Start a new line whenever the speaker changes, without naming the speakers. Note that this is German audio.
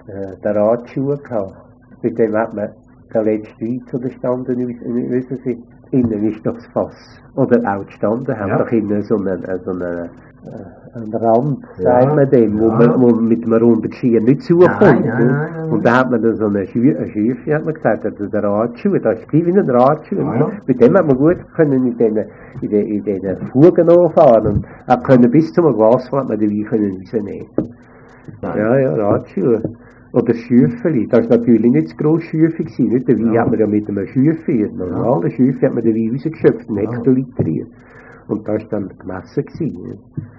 den Radschuh gehabt. Mit dem hat man den letzten Wein zugestanden in unserer Sicht. Innen ist doch das Fass. Oder auch gestanden, haben doch innen so einen Rand, sagt man dem, wo man mit einem runden Geschirr nicht zukommt. Und da hat man dann so eine Schürfe, hat man gesagt, also der Radschuh, da ist wie ein Radschuh. Mit dem hat man gut können in den Fugen anfahren und auch können bis zum Wasser hat man den Wein können rausnehmen. Ja, Radschuh. Oder Schürfeli, das war natürlich nicht das grosse Schürfe gewesen, nicht? Den Wein hat man ja mit einem Schürfe, in einer normalen Schürfe hat man den Wein rausgeschöpft, einen Hektoliter. Und das war dann gemessen gewesen.